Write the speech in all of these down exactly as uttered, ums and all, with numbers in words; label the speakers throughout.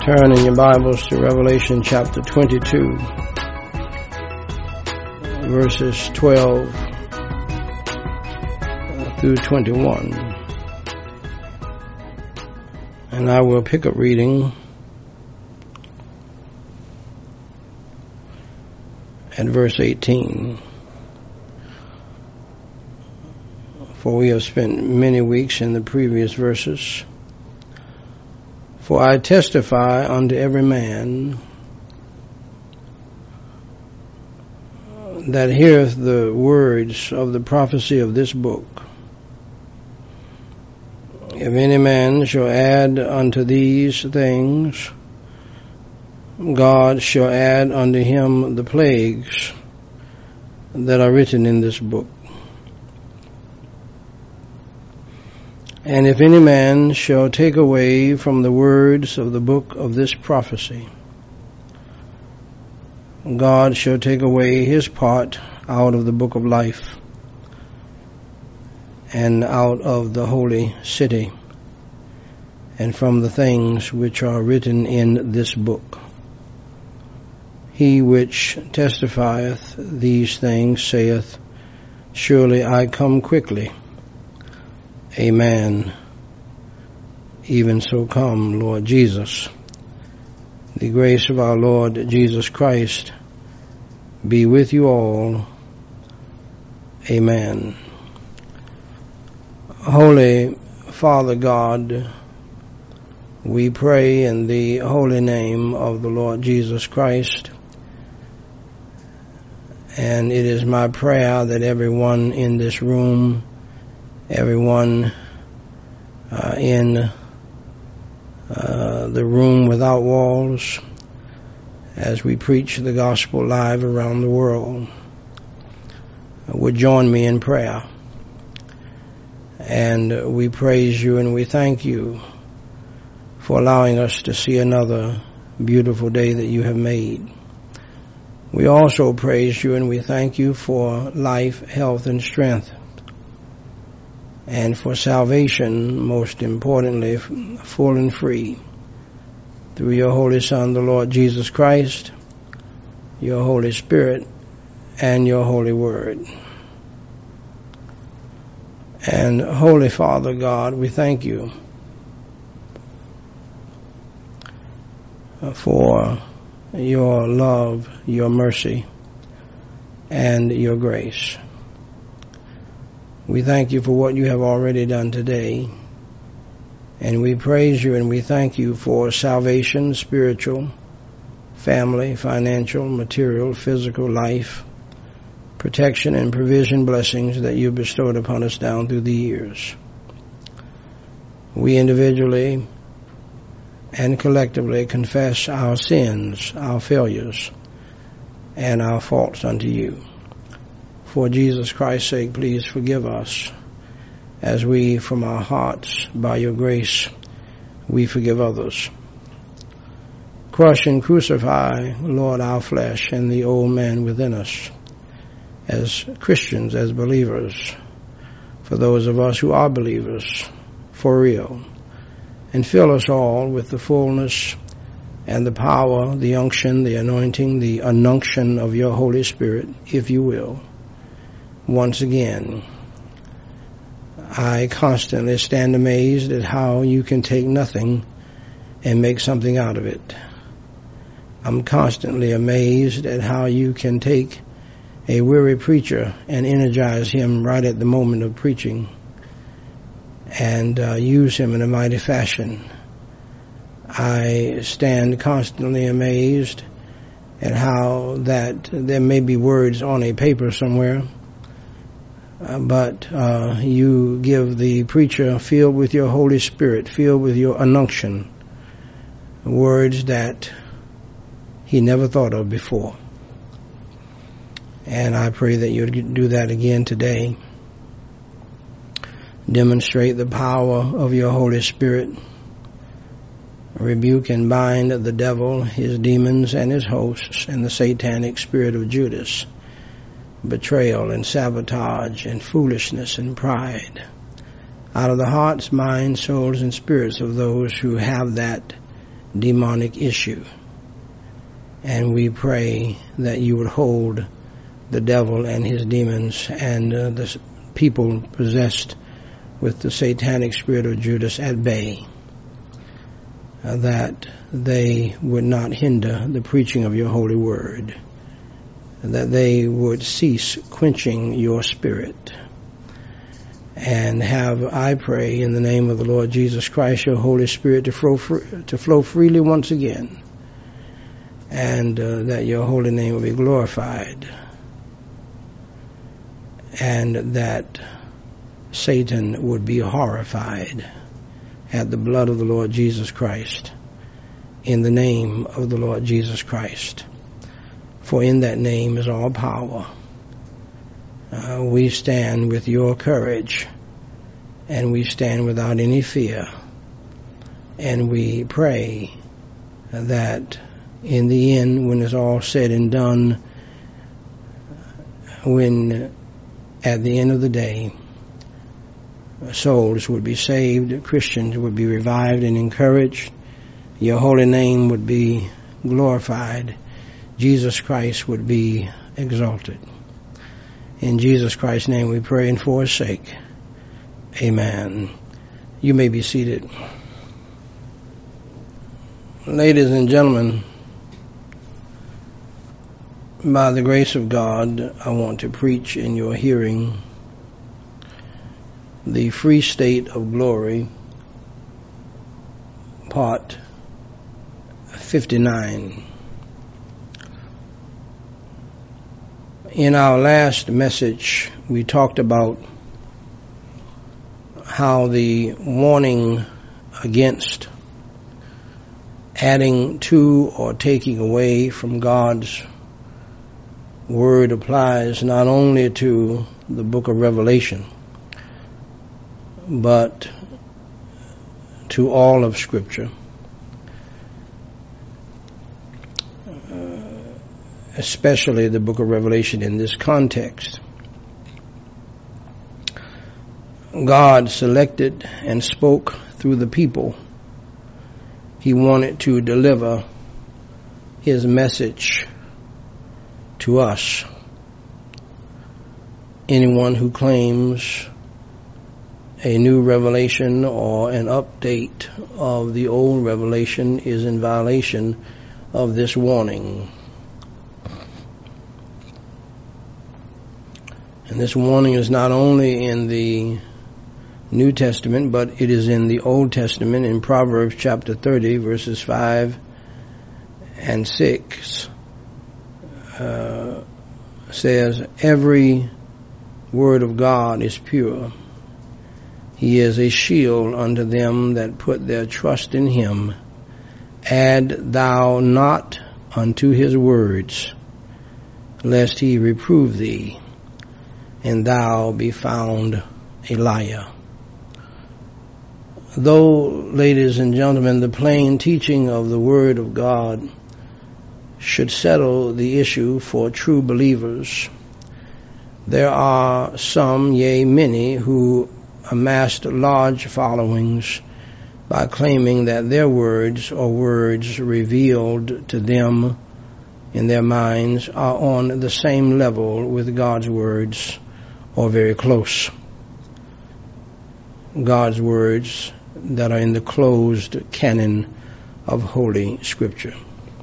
Speaker 1: Turn in your Bibles to Revelation chapter twenty-two, verses twelve through twenty-one. And I will pick up reading at verse eighteen. For we have spent many weeks in the previous verses. For I testify unto every man that heareth the words of the prophecy of this book. If any man shall add unto these things, God shall add unto him the plagues that are written in this book. And if any man shall take away from the words of the book of this prophecy, God shall take away his part out of the book of life and out of the holy city and from the things which are written in this book. He which testifieth these things saith, Surely I come quickly. Amen. Even so come, Lord Jesus. The grace of our Lord Jesus Christ be with you all. Amen. Holy Father God, we pray in the holy name of the Lord Jesus Christ. And it is my prayer that everyone in this room, everyone uh, in uh, the room without walls, as we preach the gospel live around the world, uh, would join me in prayer. And we praise you and we thank you for allowing us to see another beautiful day that you have made. We also praise you and we thank you for life, health, and strength, and for salvation, most importantly, full and free, through your Holy Son, the Lord Jesus Christ, your Holy Spirit, and your Holy Word. And Holy Father God, we thank you for your love, your mercy, and your grace. We thank you for what you have already done today, and we praise you and we thank you for salvation, spiritual, family, financial, material, physical life, protection and provision blessings that you bestowed upon us down through the years. We individually and collectively confess our sins, our failures, and our faults unto you. For Jesus Christ's sake, please forgive us as we, from our hearts, by your grace, we forgive others. Crush and crucify, Lord, our flesh and the old man within us as Christians, as believers, for those of us who are believers, for real. And fill us all with the fullness and the power, the unction, the anointing, the ununction of your Holy Spirit, if you will. Once again, I constantly stand amazed at how you can take nothing and make something out of it. I'm constantly amazed at how you can take a weary preacher and energize him right at the moment of preaching and uh, use him in a mighty fashion. I stand constantly amazed at how that there may be words on a paper somewhere, Uh, but uh, you give the preacher, filled with your Holy Spirit, filled with your ununction, words that he never thought of before. And I pray that you'd do that again today. Demonstrate the power of your Holy Spirit. Rebuke and bind the devil, his demons, and his hosts, and the satanic spirit of Judas, betrayal and sabotage and foolishness and pride, out of the hearts, minds, souls, and spirits of those who have that demonic issue. And we pray that you would hold the devil and his demons and uh, the people possessed with the satanic spirit of Judas at bay, uh, that they would not hinder the preaching of your holy word, that they would cease quenching your spirit, and have, I pray, in the name of the Lord Jesus Christ, your Holy Spirit to flow, free, to flow freely once again, and uh, that your holy name will be glorified, and that Satan would be horrified at the blood of the Lord Jesus Christ, in the name of the Lord Jesus Christ. For in that name is all power. Uh, we stand with your courage, and we stand without any fear, and we pray that in the end, when it's all said and done, when at the end of the day, souls would be saved, Christians would be revived and encouraged, your holy name would be glorified, Jesus Christ would be exalted. In Jesus Christ's name we pray and for his sake. Amen. You may be seated. Ladies and gentlemen, by the grace of God, I want to preach in your hearing the Free State of Glory, part fifty-nine. In our last message, we talked about how the warning against adding to or taking away from God's word applies not only to the book of Revelation, but to all of Scripture, uh, especially the book of Revelation in this context. God selected and spoke through the people. He wanted to deliver his message to us. Anyone who claims a new revelation or an update of the old revelation is in violation of this warning. And this warning is not only in the New Testament, but it is in the Old Testament in Proverbs chapter thirty, verses five and six. Uh, says, every word of God is pure. He is a shield unto them that put their trust in him. Add thou not unto his words, lest he reprove thee, and thou be found a liar. Though, ladies and gentlemen, the plain teaching of the Word of God should settle the issue for true believers, there are some, yea, many, who amassed large followings by claiming that their words or words revealed to them in their minds are on the same level with God's words or very close. God's words that are in the closed canon of Holy Scripture.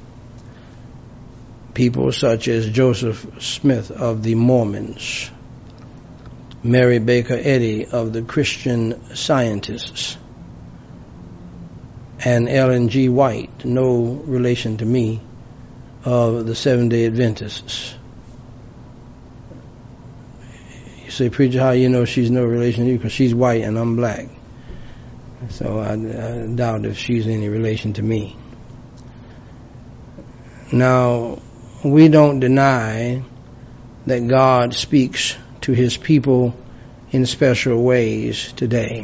Speaker 1: People such as Joseph Smith of the Mormons, Mary Baker Eddy of the Christian Scientists, and Ellen G. White, no relation to me, of the Seventh-day Adventists. You say, preacher, how you know she's no relation to you? Because she's white and I'm black. So I, I doubt if she's any relation to me. Now, we don't deny that God speaks to his people in special ways today.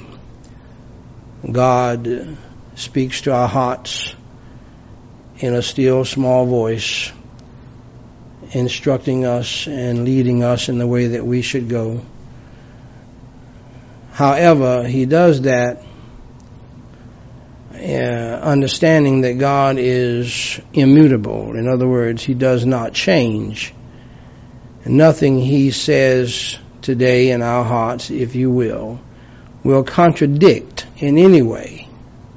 Speaker 1: God speaks to our hearts in a still small voice, instructing us and leading us in the way that we should go. However, he does that uh, understanding that God is immutable. In other words, he does not change. Nothing he says today in our hearts, if you will, will contradict in any way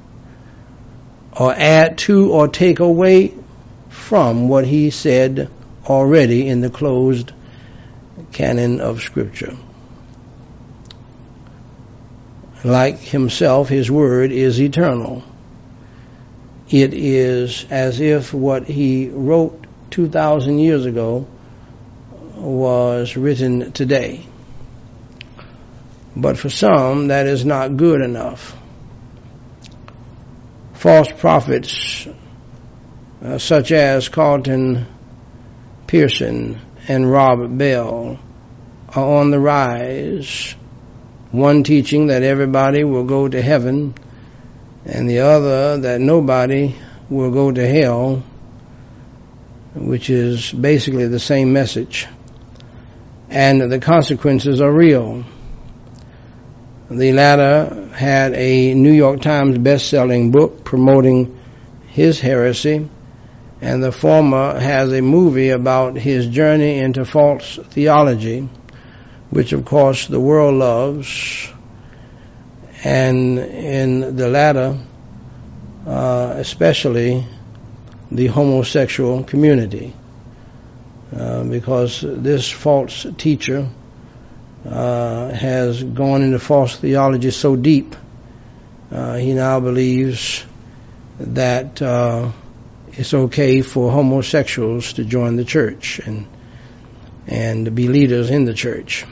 Speaker 1: or add to or take away from what he said already in the closed canon of Scripture. Like himself, his word is eternal. It is as if what he wrote two thousand years ago was written today. But for some, that is not good enough. False prophets uh, such as Carlton Pearson and Robert Bell are on the rise. One teaching that everybody will go to heaven, and the other that nobody will go to hell, which is basically the same message. And the consequences are real. The latter had a New York Times best-selling book promoting his heresy, and the former has a movie about his journey into false theology, which of course the world loves. And in the latter, uh, especially the homosexual community. Uh, because this false teacher uh, has gone into false theology so deep, uh, he now believes that uh, it's okay for homosexuals to join the church and and to be leaders in the church.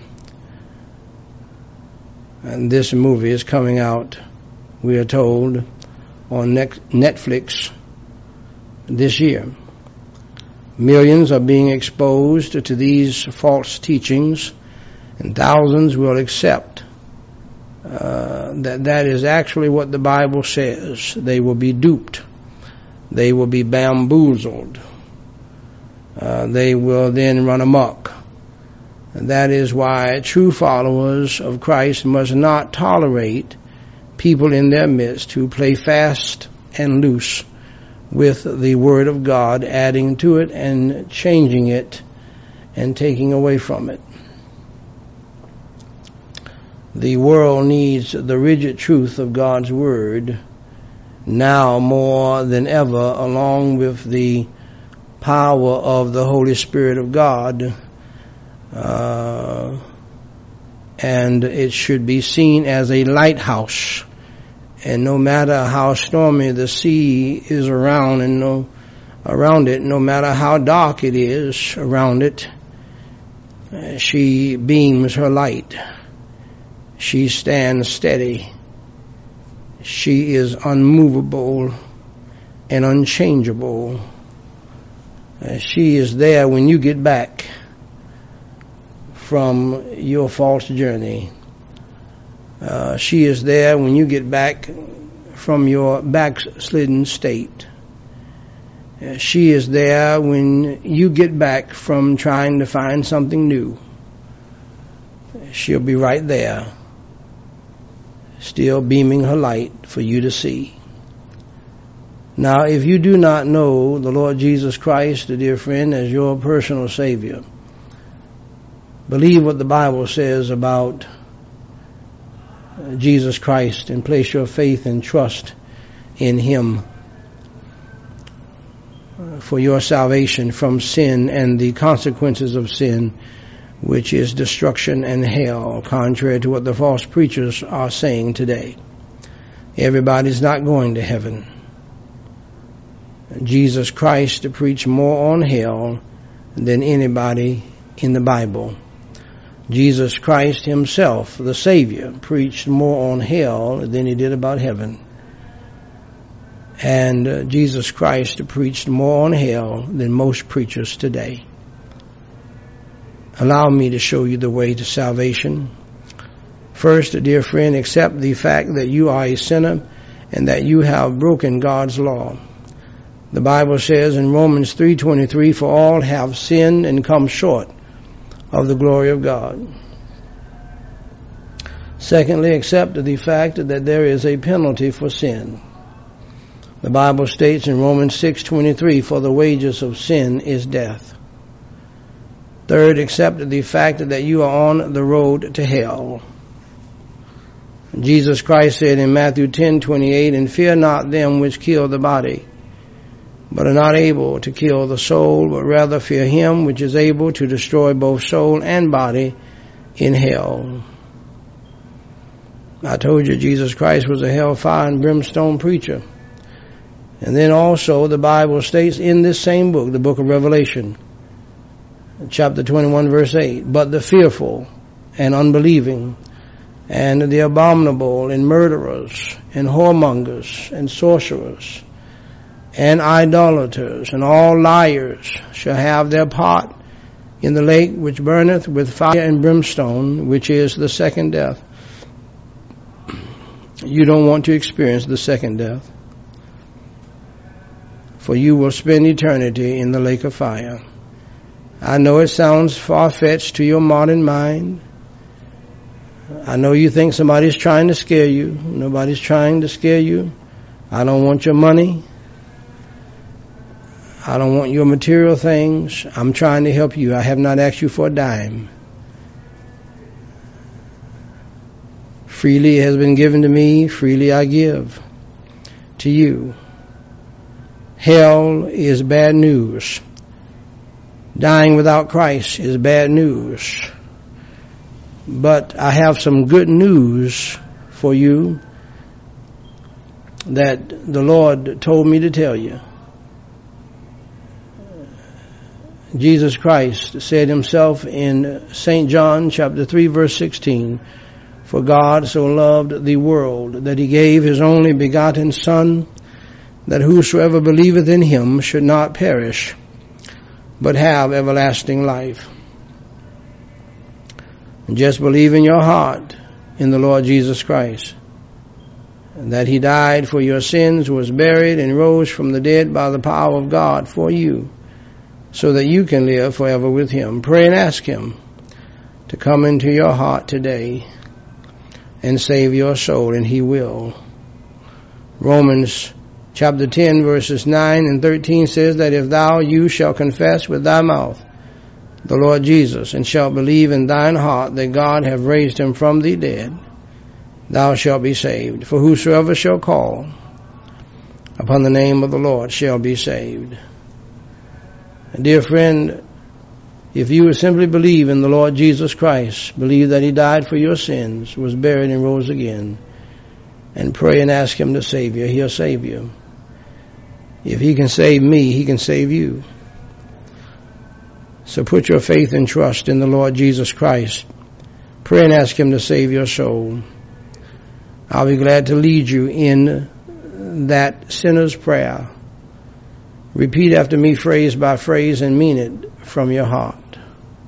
Speaker 1: And this movie is coming out, we are told, on Netflix this year. Millions are being exposed to these false teachings, and thousands will accept uh, that that is actually what the Bible says. They will be duped. They will be bamboozled. Uh, they will then run amok. And that is why true followers of Christ must not tolerate people in their midst who play fast and loose with the Word of God, adding to it and changing it and taking away from it. The world needs the rigid truth of God's Word now more than ever, along with the power of the Holy Spirit of God. Uh, and it should be seen as a lighthouse. And no matter how stormy the sea is around and no around it, no matter how dark it is around it, uh, she beams her light. She stands steady. She is unmovable and unchangeable. Uh, she is there when you get back from your false journey. Uh, she is there when you get back from your backslidden state. Uh, she is there when you get back from trying to find something new. She'll be right there, still beaming her light for you to see. Now, if you do not know the Lord Jesus Christ, dear friend, as your personal Savior, believe what the Bible says about Jesus Christ and place your faith and trust in Him for your salvation from sin and the consequences of sin, which is destruction and hell, contrary to what the false preachers are saying today. Everybody's not going to heaven. Jesus Christ preached more on hell than anybody in the Bible. Jesus Christ himself, the Savior, preached more on hell than he did about heaven. And uh, Jesus Christ preached more on hell than most preachers today. Allow me to show you the way to salvation. First, dear friend, accept the fact that you are a sinner and that you have broken God's law. The Bible says in Romans three twenty-three, for all have sinned and come short of the glory of God. Secondly, accept the fact that there is a penalty for sin. The Bible states in Romans six twenty-three, for the wages of sin is death. Third, accept the fact that you are on the road to hell. Jesus Christ said in Matthew ten twenty-eight, and fear not them which kill the body, but are not able to kill the soul, but rather fear him which is able to destroy both soul and body in hell. I told you Jesus Christ was a hellfire and brimstone preacher. And then also the Bible states in this same book, the book of Revelation, chapter twenty-one, verse eight, but the fearful and unbelieving and the abominable and murderers and whoremongers and sorcerers and idolaters and all liars shall have their part in the lake which burneth with fire and brimstone, which is the second death. You don't want to experience the second death, for you will spend eternity in the lake of fire. I know it sounds far-fetched to your modern mind. I know you think somebody's trying to scare you. Nobody's trying to scare you. I don't want your money. I don't want your material things. I'm trying to help you. I have not asked you for a dime. Freely it has been given to me, freely I give to you. Hell is bad news. Dying without Christ is bad news. But I have some good news for you that the Lord told me to tell you. Jesus Christ said himself in Saint John chapter three verse sixteen, for God so loved the world that he gave his only begotten Son, that whosoever believeth in him should not perish, but have everlasting life. And just believe in your heart in the Lord Jesus Christ, and that he died for your sins, was buried, and rose from the dead by the power of God for you, so that you can live forever with him. Pray and ask him to come into your heart today and save your soul, and he will. Romans chapter ten verses nine and thirteen says that if thou you shall confess with thy mouth the Lord Jesus, and shalt believe in thine heart that God hath raised him from the dead, thou shalt be saved. For whosoever shall call upon the name of the Lord shall be saved. Dear friend, if you would simply believe in the Lord Jesus Christ, believe that he died for your sins, was buried and rose again, and pray and ask him to save you, he'll save you. If he can save me, he can save you. So put your faith and trust in the Lord Jesus Christ. Pray and ask him to save your soul. I'll be glad to lead you in that sinner's prayer. Repeat after me phrase by phrase and mean it from your heart.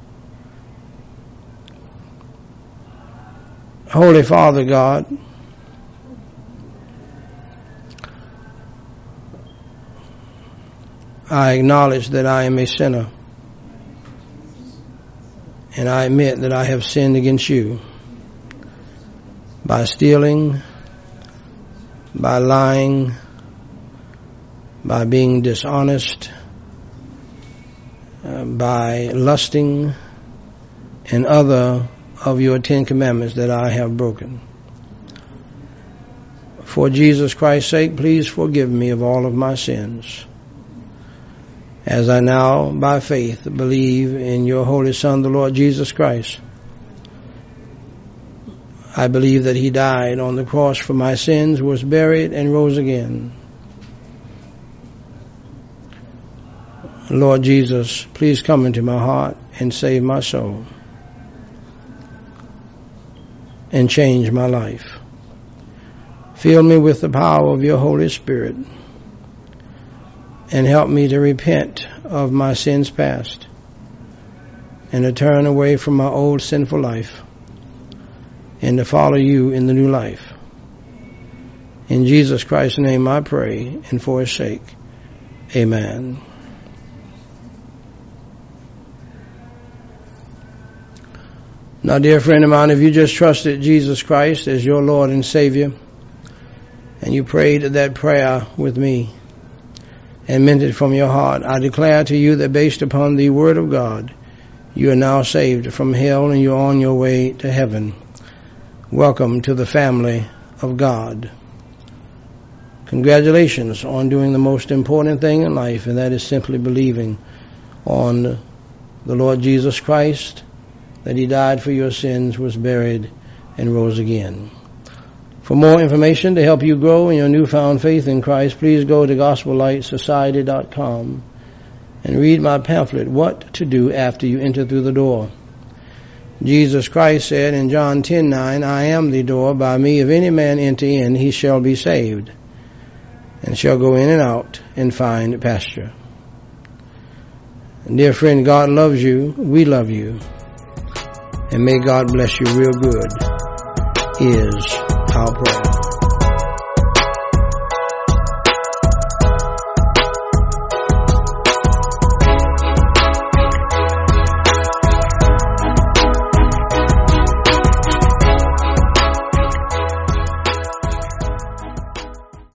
Speaker 1: Holy Father God, I acknowledge that I am a sinner, and I admit that I have sinned against you by stealing, by lying, by being dishonest, uh, by lusting, and other of your Ten Commandments that I have broken. For Jesus Christ's sake, please forgive me of all of my sins, as I now, by faith, believe in your Holy Son, the Lord Jesus Christ. I believe that he died on the cross for my sins, was buried, and rose again. Lord Jesus, please come into my heart and save my soul and change my life. Fill me with the power of your Holy Spirit and help me to repent of my sins past and to turn away from my old sinful life and to follow you in the new life. In Jesus Christ's name I pray, and for his sake, amen. Now, dear friend of mine, if you just trusted Jesus Christ as your Lord and Savior, and you prayed that prayer with me and meant it from your heart, I declare to you that based upon the Word of God, you are now saved from hell and you're on your way to heaven. Welcome to the family of God. Congratulations on doing the most important thing in life, and that is simply believing on the Lord Jesus Christ, that He died for your sins, was buried, and rose again. For more information to help you grow in your newfound faith in Christ, please go to gospel light society dot com and read my pamphlet, What to Do After You Enter Through the Door. Jesus Christ said in John ten nine, I am the door. By me, if any man enter in, he shall be saved, and shall go in and out and find pasture. And dear friend, God loves you. We love you. And may God bless you real good is our prayer.